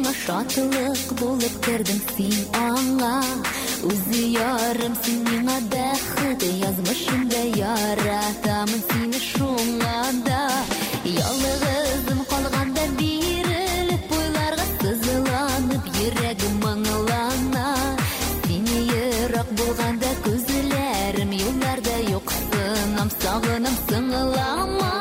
Башыма шатлык булып кердең син аңа. Үзе ярымсың миңа бәхет, язмышымда яратамын сине шуңада. Ялгызым калганда бирелеп уйларга сызыланып йөрәгем моңлана. Сине ерак булганда күзләрем юлларда юксынам, сагынам сыңлама.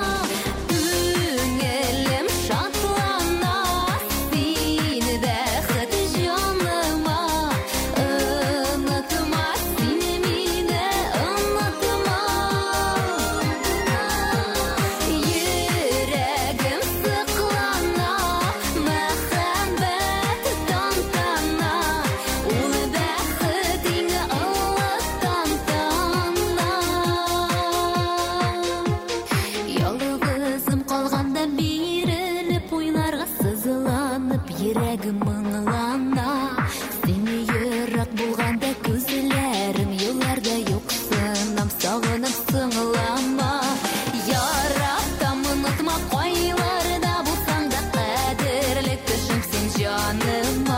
Йөрәгем моңлана. Сине ерак булганда күзләрем юлларда юксынам, сагынам сыңлама. Яратам онытма, кайларда булсаң да кадерле кешем син җаныма.